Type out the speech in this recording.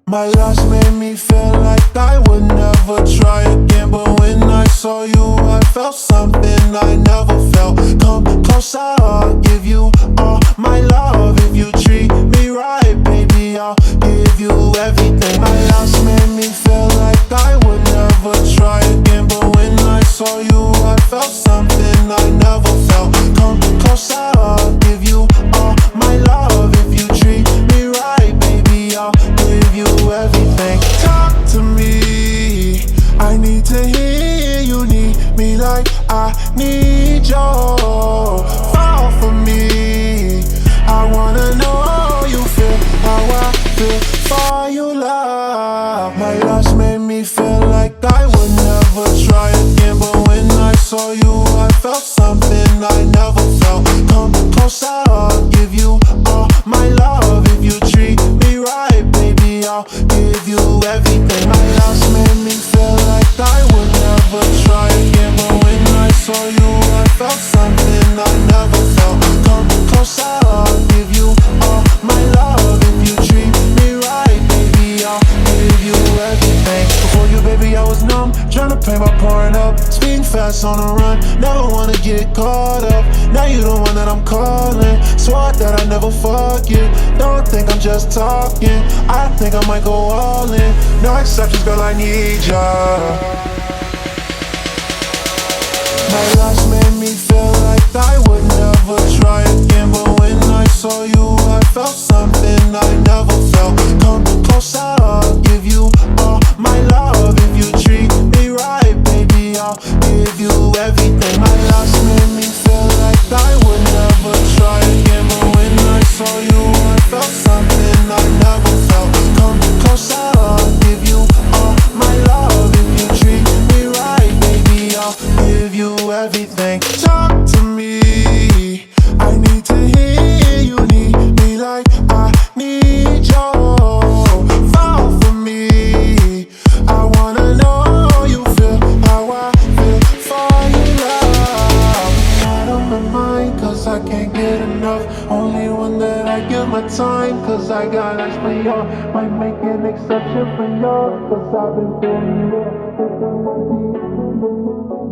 My loss made me feel like I would never try again. But when I saw you, I felt something I never felt. Come closer, I'll give you all my love. If you treat me right, baby, I'll give you everything. My loss made me feel like I would never try again. But when I saw you, I felt something I never felt. Come closer, I'll give you all my love. If you treat me right, baby, I'll give you everything. Talk to me, I need to hear you need me like I need you. Fall for me, I wanna know how you feel, how I feel for you, love. My loss made me feel like I would never try again. But when I saw you, I felt something I never felt. Come closer, I'll give you all my love. If you treat me right, baby, I'll give you everything. My loss made me feel like I would never try again. But when I saw you, I felt something I never felt. Come closer, I'll give you all my love. If you treat me right, baby, I'll give you everything. Before you, baby, I was numb, tryna pay by pouring up, speeding fast on the run, never wanna get caught up. Now you the one that I'm calling, swore that I never forget. Don't think I'm just talking, I think I might go all in. No exceptions, girl, I need ya. My loss made me feel like I would never try again. But when I saw you, I felt something I never felt. Come closer, I'll give you all my love. If you treat me right, baby, I'll give you everything. My loss made me feel like I would never try again. But when I saw you, I felt something I never felt. Come closer, I'll give you all my love. If you treat me right, baby, I'll give you everything. Talk to me, I need to hear you need me like I need you. Fall for me, I wanna know how you feel, how I feel for you, love. Out of my mind, cause I can't get enough. Only one that I give my time, cause I got eyes for you. Might make an exception for you, cause I've been feeling you. Think I might be in the mind.